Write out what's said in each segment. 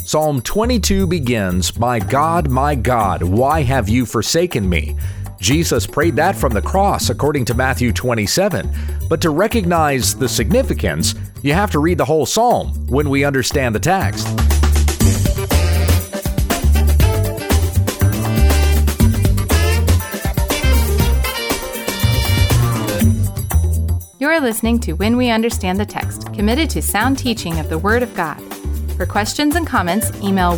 Psalm 22 begins, my God, why have you forsaken me?" Jesus prayed that from the cross, according to Matthew 27. But to recognize the significance, you have to read the whole psalm when we understand the text. You're listening to When We Understand the Text, committed to sound teaching of the Word of God. For questions and comments, email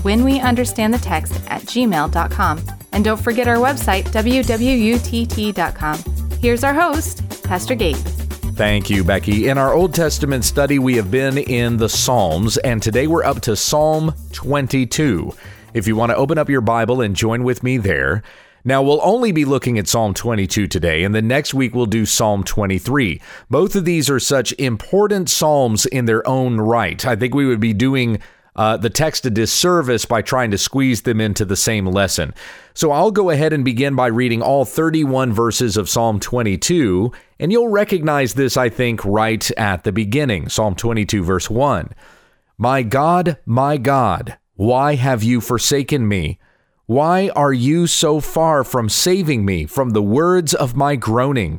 whenweunderstandthetext@gmail.com. And don't forget our website, www.utt.com. Here's our host, Pastor Gabe. Thank you, Becky. In our Old Testament study, we have been in the Psalms, and today we're up to Psalm 22. If you want to open up your Bible and join with me there. Now, we'll only be looking at Psalm 22 today, and then next week we'll do Psalm 23. Both of these are such important psalms in their own right. I think we would be doing the text a disservice by trying to squeeze them into the same lesson. So I'll go ahead and begin by reading all 31 verses of Psalm 22, and you'll recognize this, I think, right at the beginning. Psalm 22, verse 1. My God, why have you forsaken me? Why are you so far from saving me from the words of my groaning?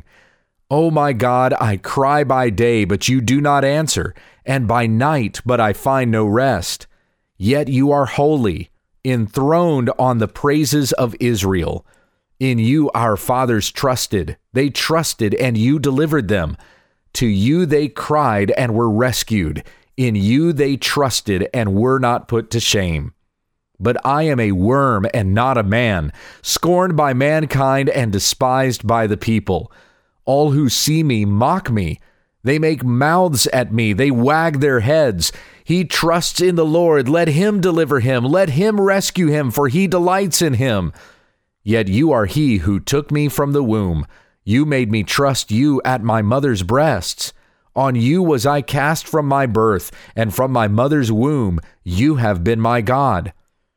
O my God, I cry by day, but you do not answer, and by night, but I find no rest. Yet you are holy, enthroned on the praises of Israel. In you our fathers trusted. They trusted, and you delivered them. To you they cried and were rescued. In you they trusted and were not put to shame. But I am a worm and not a man, scorned by mankind and despised by the people. All who see me mock me. They make mouths at me. They wag their heads. He trusts in the Lord. Let him deliver him. Let him rescue him, for he delights in him. Yet you are he who took me from the womb. You made me trust you at my mother's breasts. On you was I cast from my birth, and from my mother's womb you have been my God.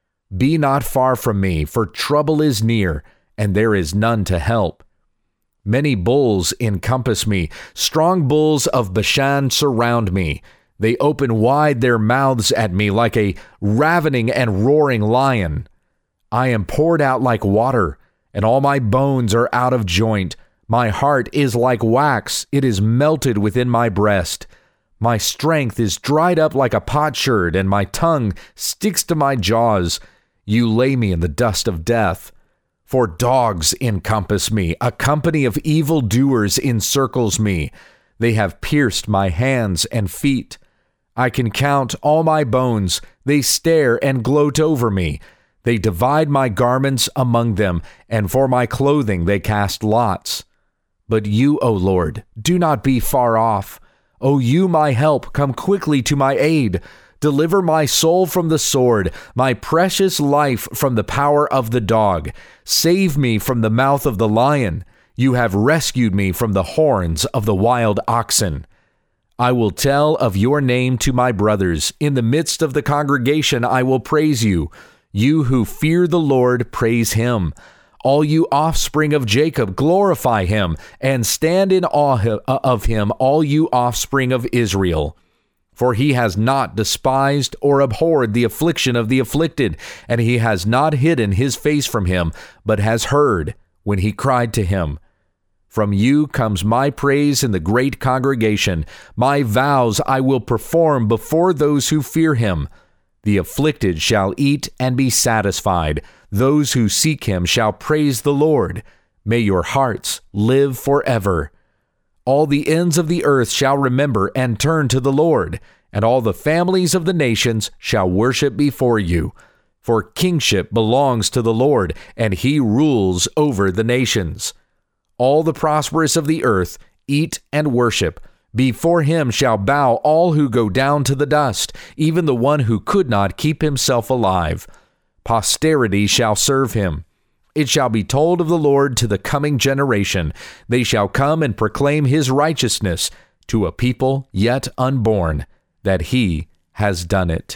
Be not far from me, for trouble is near, and there is none to help. Many bulls encompass me. Strong bulls of Bashan surround me. They open wide their mouths at me like a ravening and roaring lion. I am poured out like water, and all my bones are out of joint. My heart is like wax. It is melted within my breast. My strength is dried up like a potsherd, and my tongue sticks to my jaws. You lay me in the dust of death. For dogs encompass me. A company of evildoers encircles me. They have pierced my hands and feet. I can count all my bones. They stare and gloat over me. They divide my garments among them, and for my clothing they cast lots. But you, O Lord, do not be far off. O you, my help, come quickly to my aid. Deliver my soul from the sword, my precious life from the power of the dog. Save me from the mouth of the lion. You have rescued me from the horns of the wild oxen. I will tell of your name to my brothers. In the midst of the congregation I will praise you. You who fear the Lord, praise him. All you offspring of Jacob, glorify him, and stand in awe of him, all you offspring of Israel. For he has not despised or abhorred the affliction of the afflicted, and he has not hidden his face from him, but has heard when he cried to him. From you comes my praise in the great congregation. My vows I will perform before those who fear him. The afflicted shall eat and be satisfied. Those who seek him shall praise the Lord. May your hearts live forever. All the ends of the earth shall remember and turn to the Lord, and all the families of the nations shall worship before you. For kingship belongs to the Lord, and he rules over the nations. All the prosperous of the earth eat and worship. Before him shall bow all who go down to the dust, even the one who could not keep himself alive. Posterity shall serve him. It shall be told of the Lord to the coming generation. They shall come and proclaim his righteousness to a people yet unborn, that he has done it.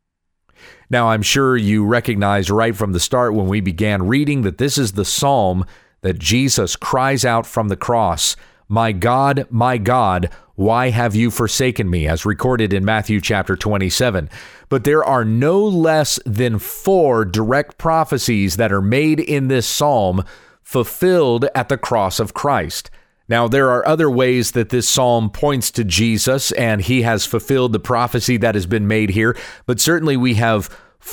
Now, I'm sure you recognize right from the start when we began reading that this is the psalm that Jesus cries out from the cross, my God, why have you forsaken me, as recorded in Matthew chapter 27. But there are no less than 4 direct prophecies that are made in this psalm fulfilled at the cross of Christ. Now, there are other ways that this psalm points to Jesus, and he has fulfilled the prophecy that has been made here, but certainly we have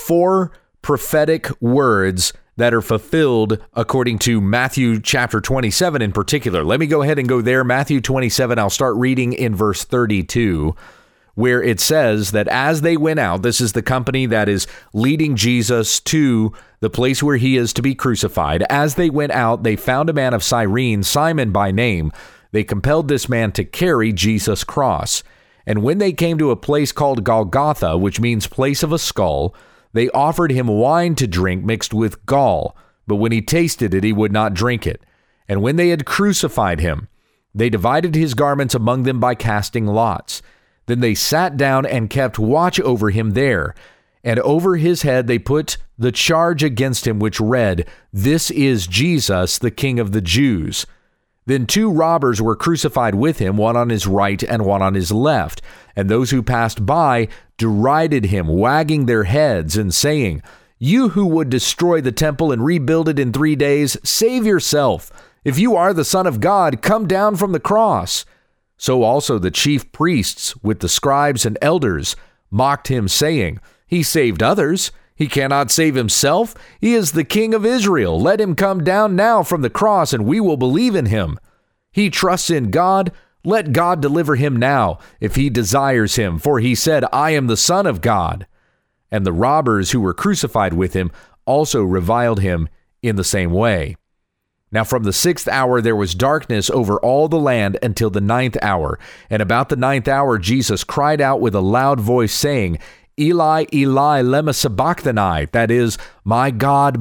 4 prophetic words that are fulfilled according to Matthew chapter 27 in particular. Let me go ahead and go there. Matthew 27, I'll start reading in verse 32, where it says that as they went out, this is the company that is leading Jesus to the place where he is to be crucified. As they went out, they found a man of Cyrene, Simon by name. They compelled this man to carry Jesus' cross. And when they came to a place called Golgotha, which means place of a skull, they offered him wine to drink mixed with gall, but when he tasted it, he would not drink it. And when they had crucified him, they divided his garments among them by casting lots. Then they sat down and kept watch over him there. And over his head they put the charge against him, which read, "This is Jesus, the King of the Jews." Then 2 robbers were crucified with him, one on his right and one on his left. And those who passed by derided him, wagging their heads and saying, "You who would destroy the temple and rebuild it in 3 days, save yourself. If you are the Son of God, come down from the cross." So also the chief priests with the scribes and elders mocked him, saying, "He saved others. He cannot save himself. He is the King of Israel. Let him come down now from the cross, and we will believe in him. He trusts in God. Let God deliver him now, if he desires him. For he said, 'I am the Son of God.'" And the robbers who were crucified with him also reviled him in the same way. Now from the 6th hour there was darkness over all the land until the 9th hour. And about the 9th hour Jesus cried out with a loud voice, saying, "Eli, Eli, lema sabachthani," that is, my God,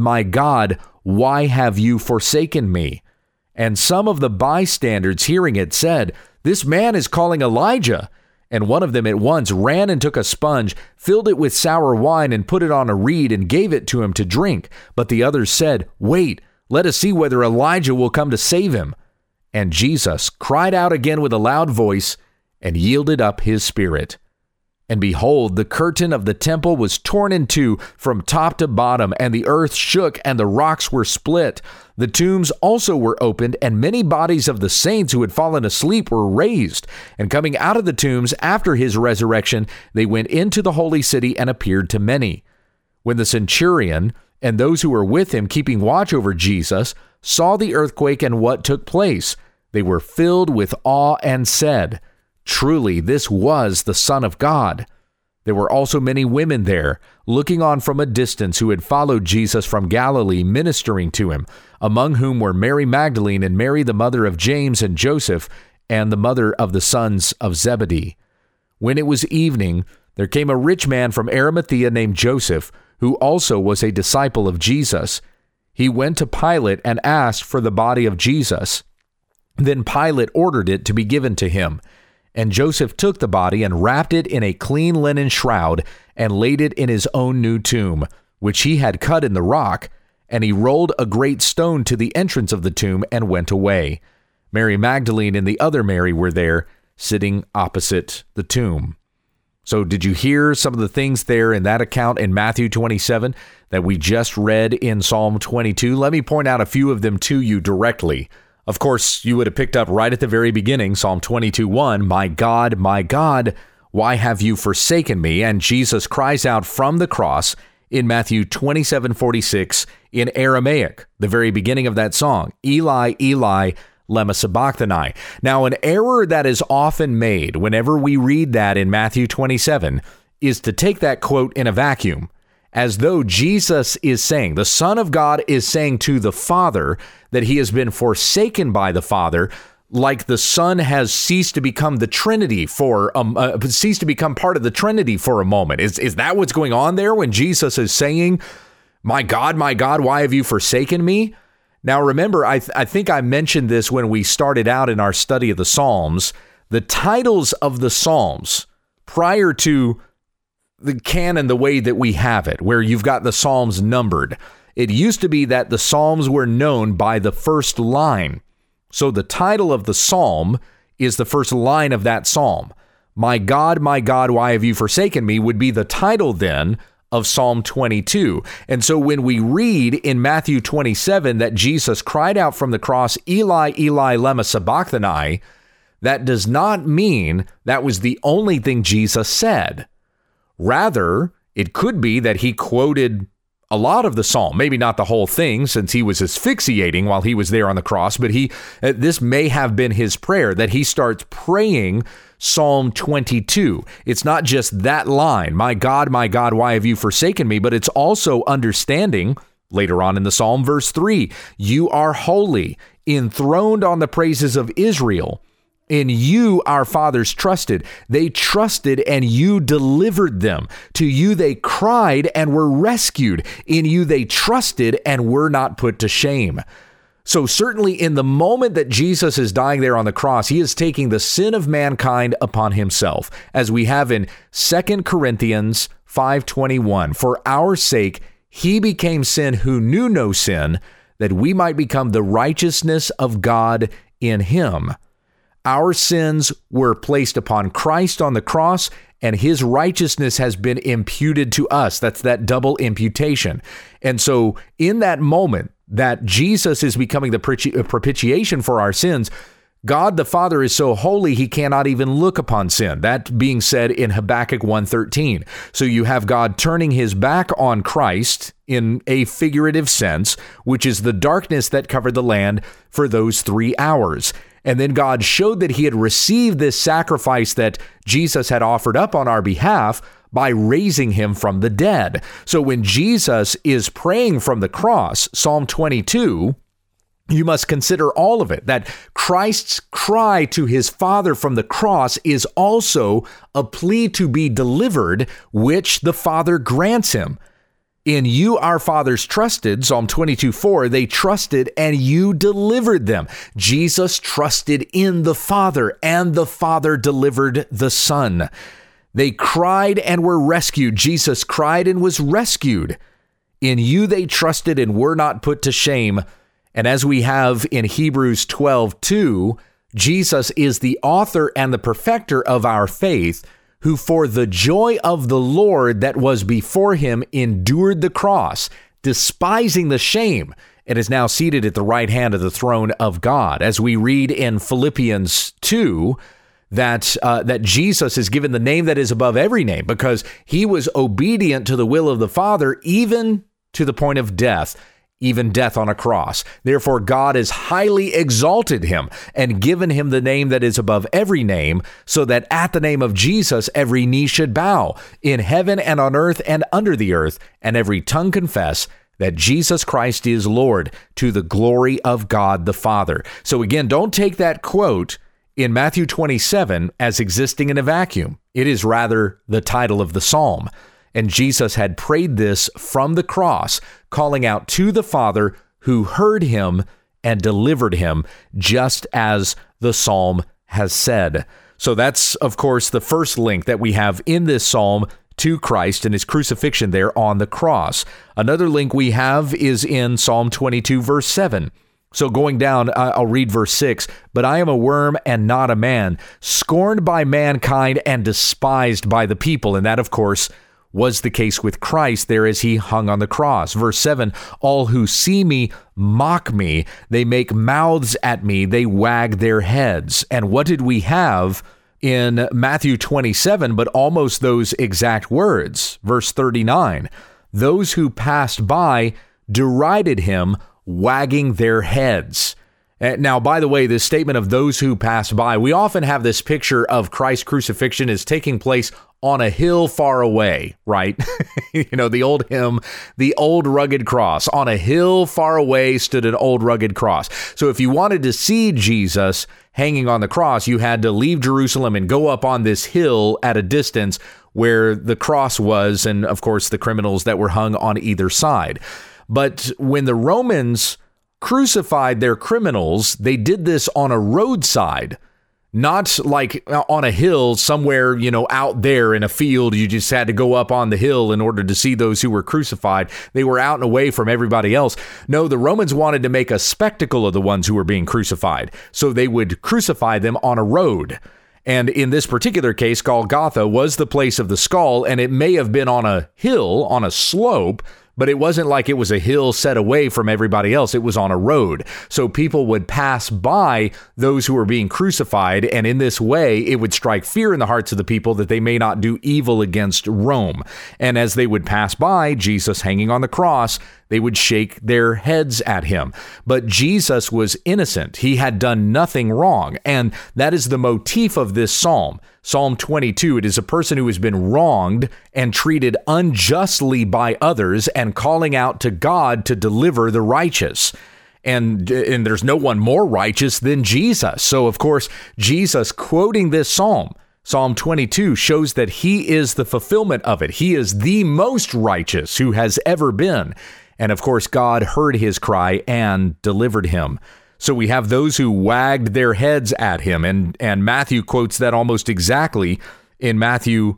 why have you forsaken me?" And some of the bystanders hearing it said, "This man is calling Elijah." And one of them at once ran and took a sponge, filled it with sour wine, and put it on a reed, and gave it to him to drink. But the others said, "Wait, let us see whether Elijah will come to save him." And Jesus cried out again with a loud voice, and yielded up his spirit. And behold, the curtain of the temple was torn in 2 from top to bottom, and the earth shook, and the rocks were split. The tombs also were opened, and many bodies of the saints who had fallen asleep were raised. And coming out of the tombs after his resurrection, they went into the holy city and appeared to many. When the centurion and those who were with him keeping watch over Jesus saw the earthquake and what took place, they were filled with awe and said, "Truly, this was the Son of God." There were also many women there, looking on from a distance, who had followed Jesus from Galilee, ministering to him, among whom were Mary Magdalene and Mary, the mother of James and Joseph, and the mother of the sons of Zebedee. When it was evening, there came a rich man from Arimathea named Joseph, who also was a disciple of Jesus. He went to Pilate and asked for the body of Jesus. Then Pilate ordered it to be given to him. And Joseph took the body and wrapped it in a clean linen shroud and laid it in his own new tomb, which he had cut in the rock. And he rolled a great stone to the entrance of the tomb and went away. Mary Magdalene and the other Mary were there, sitting opposite the tomb. So did you hear some of the things there in that account in Matthew 27 that we just read in Psalm 22? Let me point out a few of them to you directly. Of course, you would have picked up right at the very beginning, Psalm 22:1, my God, why have you forsaken me?" And Jesus cries out from the cross in Matthew 27:46 in Aramaic, the very beginning of that song, "Eli, Eli, lema sabachthani." Now, an error that is often made whenever we read that in Matthew 27 is to take that quote in a vacuum, as though Jesus is saying, the Son of God is saying to the Father that he has been forsaken by the Father, like the Son has ceased to become the Trinity ceased to become part of the Trinity for a moment. Is that what's going on there when Jesus is saying, my God, why have you forsaken me?" Now, remember, I think I mentioned this when we started out in our study of the Psalms. The titles of the Psalms prior to the canon, the way that we have it, where you've got the Psalms numbered, it used to be that the Psalms were known by the first line. So the title of the Psalm is the first line of that psalm. My God, why have you forsaken me would be the title then of Psalm 22. And so when we read in Matthew 27 that Jesus cried out from the cross, Eli, Eli, lema sabachthani, that does not mean that was the only thing Jesus said. Rather, it could be that he quoted a lot of the psalm, maybe not the whole thing since he was asphyxiating while he was there on the cross, but this may have been his prayer, that he starts praying Psalm 22. It's not just that line, my God, why have you forsaken me? But it's also understanding later on in the psalm, verse 3, you are holy, enthroned on the praises of Israel. In you our fathers trusted. They trusted and you delivered them. To you they cried and were rescued. In you they trusted and were not put to shame. So certainly in the moment that Jesus is dying there on the cross, he is taking the sin of mankind upon himself, as we have in 2 Corinthians 5:21. For our sake, he became sin who knew no sin, that we might become the righteousness of God in him. Our sins were placed upon Christ on the cross, and his righteousness has been imputed to us. That's that double imputation. And so in that moment that Jesus is becoming the propitiation for our sins, God the Father is so holy he cannot even look upon sin. That being said in Habakkuk 1:13. So you have God turning his back on Christ in a figurative sense, which is the darkness that covered the land for those 3 hours. And then God showed that he had received this sacrifice that Jesus had offered up on our behalf by raising him from the dead. So when Jesus is praying from the cross, Psalm 22, you must consider all of it, that Christ's cry to his Father from the cross is also a plea to be delivered, which the Father grants him. In you our fathers trusted, Psalm 22:4, they trusted and you delivered them. Jesus trusted in the Father and the Father delivered the Son. They cried and were rescued. Jesus cried and was rescued. In you they trusted and were not put to shame. And as we have in Hebrews 12:2, Jesus is the author and the perfecter of our faith, who for the joy of the Lord that was before him endured the cross, despising the shame, and is now seated at the right hand of the throne of God. As we read in Philippians 2, that Jesus is given the name that is above every name because he was obedient to the will of the Father, even to the point of death, even death on a cross. Therefore, God has highly exalted him and given him the name that is above every name, so that at the name of Jesus, every knee should bow in heaven and on earth and under the earth, and every tongue confess that Jesus Christ is Lord, to the glory of God the Father. So again, don't take that quote in Matthew 27 as existing in a vacuum. It is rather the title of the psalm. And Jesus had prayed this from the cross, calling out to the Father who heard him and delivered him, just as the psalm has said. So that's, of course, the first link that we have in this psalm to Christ and his crucifixion there on the cross. Another link we have is in Psalm 22, verse 7. So going down, I'll read verse 6. But I am a worm and not a man, scorned by mankind and despised by the people. And that, of course, was the case with Christ there as he hung on the cross. Verse 7, all who see me mock me. They make mouths at me. They wag their heads. And what did we have in Matthew 27, but almost those exact words? Verse 39, those who passed by derided him, wagging their heads. Now, by the way, this statement of those who pass by, we often have this picture of Christ's crucifixion as taking place on a hill far away, right? You know, the old hymn, the old rugged cross. On a hill far away stood an old rugged cross. So if you wanted to see Jesus hanging on the cross, you had to leave Jerusalem and go up on this hill at a distance where the cross was, and of course the criminals that were hung on either side. But when the Romans crucified their criminals, they did this on a roadside. Not like on a hill somewhere, out there in a field. You just had to go up on the hill in order to see those who were crucified. They were out and away from everybody else. No, the Romans wanted to make a spectacle of the ones who were being crucified. So they would crucify them on a road. And in this particular case, Golgotha was the place of the skull, and it may have been on a hill, on a slope, but it wasn't like it was a hill set away from everybody else. It was on a road. So people would pass by those who were being crucified, and in this way, it would strike fear in the hearts of the people that they may not do evil against Rome. And as they would pass by Jesus hanging on the cross, they would shake their heads at him. But Jesus was innocent. He had done nothing wrong. And that is the motif of this psalm. Psalm 22, it is a person who has been wronged and treated unjustly by others and calling out to God to deliver the righteous. And there's no one more righteous than Jesus. So, of course, Jesus quoting this psalm, Psalm 22, shows that he is the fulfillment of it. He is the most righteous who has ever been. And of course, God heard his cry and delivered him. So we have those who wagged their heads at him. And Matthew quotes that almost exactly in Matthew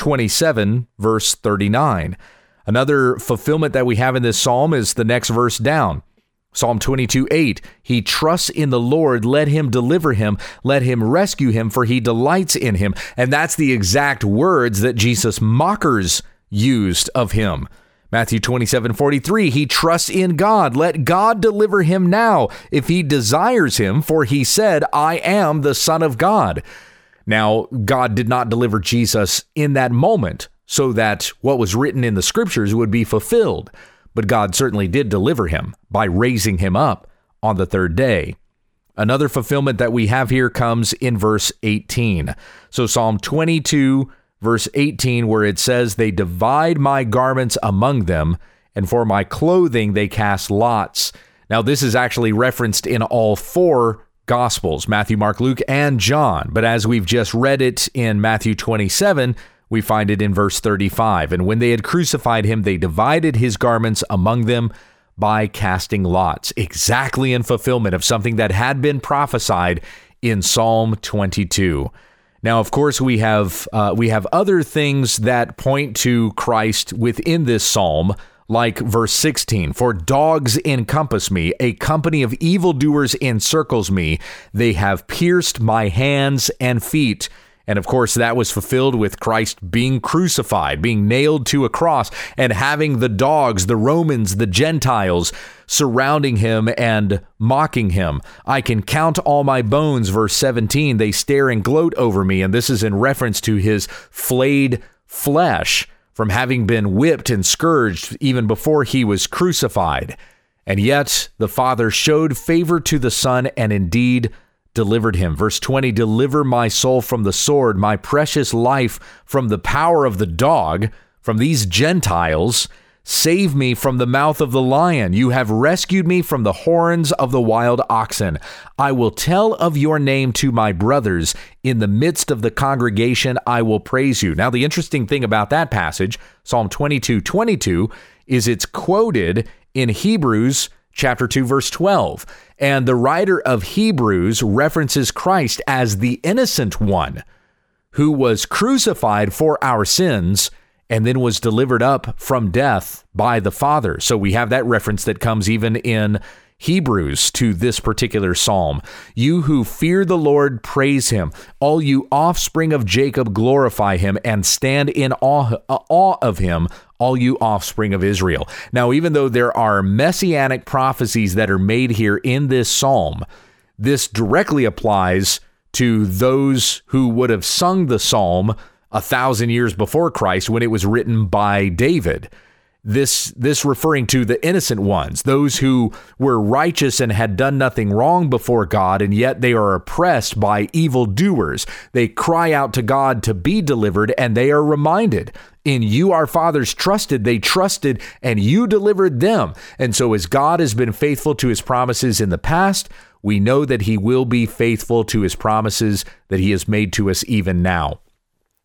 27, verse 39. Another fulfillment that we have in this psalm is the next verse down. Psalm 22:8, he trusts in the Lord, let him deliver him, let him rescue him, for he delights in him. And that's the exact words that Jesus' mockers used of him. Matthew 27:43, he trusts in God. Let God deliver him now if he desires him, for he said, I am the Son of God. Now, God did not deliver Jesus in that moment so that what was written in the scriptures would be fulfilled. But God certainly did deliver him by raising him up on the third day. Another fulfillment that we have here comes in verse 18. So Psalm 22, verse 18, where it says, they divide my garments among them, and for my clothing they cast lots. Now, this is actually referenced in all four Gospels, Matthew, Mark, Luke, and John. But as we've just read it in Matthew 27, we find it in verse 35. And when they had crucified him, they divided his garments among them by casting lots. Exactly in fulfillment of something that had been prophesied in Psalm 22. Now, of course, we have other things that point to Christ within this psalm, like verse 16, for dogs encompass me, a company of evildoers encircles me. They have pierced my hands and feet. And of course, that was fulfilled with Christ being crucified, being nailed to a cross, and having the dogs, the Romans, the Gentiles, surrounding him and mocking him. I can count all my bones, verse 17. They stare and gloat over me. And this is in reference to his flayed flesh from having been whipped and scourged even before he was crucified. And yet the Father showed favor to the Son and indeed delivered him. Verse 20, deliver my soul from the sword, my precious life from the power of the dog, from these Gentiles. Save me from the mouth of the lion. You have rescued me from the horns of the wild oxen. I will tell of your name to my brothers. In the midst of the congregation, I will praise you. Now, the interesting thing about that passage, Psalm 22:22, is it's quoted in Hebrews chapter 2, verse 12. And the writer of Hebrews references Christ as the innocent one who was crucified for our sins and then was delivered up from death by the Father. So we have that reference that comes even in Hebrews to this particular psalm. You who fear the Lord, praise him. All you offspring of Jacob, glorify him and stand in awe of him, all you offspring of Israel. Now, even though there are messianic prophecies that are made here in this psalm, this directly applies to those who would have sung the psalm 1,000 years before Christ when it was written by David. This referring to the innocent ones, those who were righteous and had done nothing wrong before God, and yet they are oppressed by evildoers. They cry out to God to be delivered, and they are reminded, in you our fathers trusted, they trusted, and you delivered them. And so as God has been faithful to his promises in the past, we know that he will be faithful to his promises that he has made to us even now.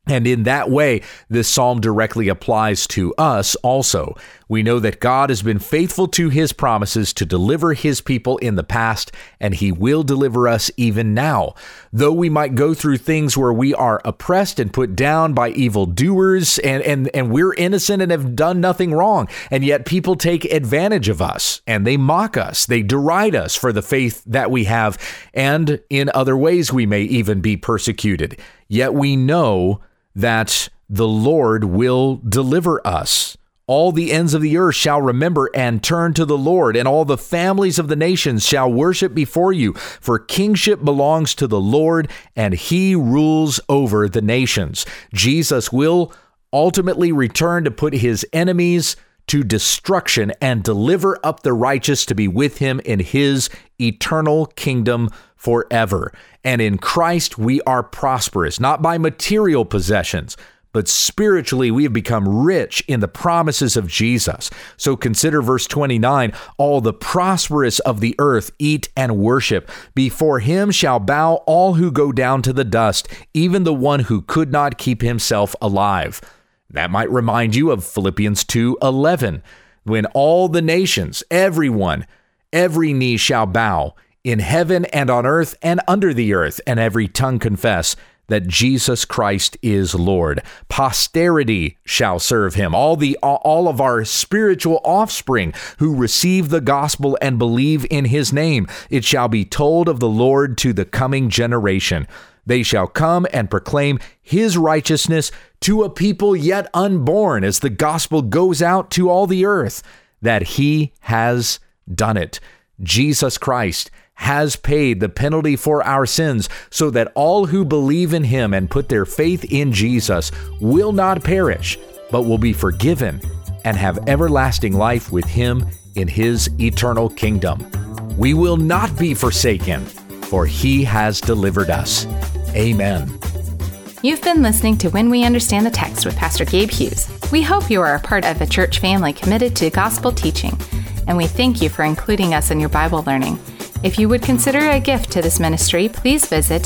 And in that way, this psalm directly applies to us also. We know that God has been faithful to his promises to deliver his people in the past, and he will deliver us even now. Though we might go through things where we are oppressed and put down by evildoers, and we're innocent and have done nothing wrong, and yet people take advantage of us, and they mock us, they deride us for the faith that we have, and in other ways we may even be persecuted. Yet we know that the Lord will deliver us. All the ends of the earth shall remember and turn to the Lord, and all the families of the nations shall worship before you. For kingship belongs to the Lord, and he rules over the nations. Jesus will ultimately return to put his enemies to destruction and deliver up the righteous to be with him in his eternal kingdom forever. And in Christ we are prosperous, not by material possessions, but spiritually we have become rich in the promises of Jesus. So consider verse 29, all the prosperous of the earth eat and worship. Before him shall bow all who go down to the dust, even the one who could not keep himself alive. That might remind you of Philippians 2:11, when all the nations, everyone, every knee shall bow in heaven and on earth and under the earth, and every tongue confess that Jesus Christ is Lord. Posterity shall serve him. All of our spiritual offspring who receive the gospel and believe in his name. It shall be told of the Lord to the coming generation. They shall come and proclaim his righteousness to a people yet unborn, as the gospel goes out to all the earth, that he has done it. Jesus Christ has paid the penalty for our sins, so that all who believe in him and put their faith in Jesus will not perish, but will be forgiven and have everlasting life with him in his eternal kingdom. We will not be forsaken, for he has delivered us. Amen. You've been listening to When We Understand the Text with Pastor Gabe Hughes. We hope you are a part of a church family committed to gospel teaching, and we thank you for including us in your Bible learning. If you would consider a gift to this ministry, please visit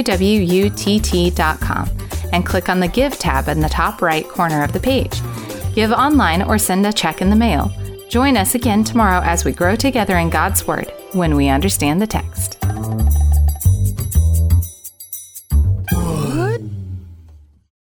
www.utt.com and click on the Give tab in the top right corner of the page. Give online or send a check in the mail. Join us again tomorrow as we grow together in God's Word when we understand the text.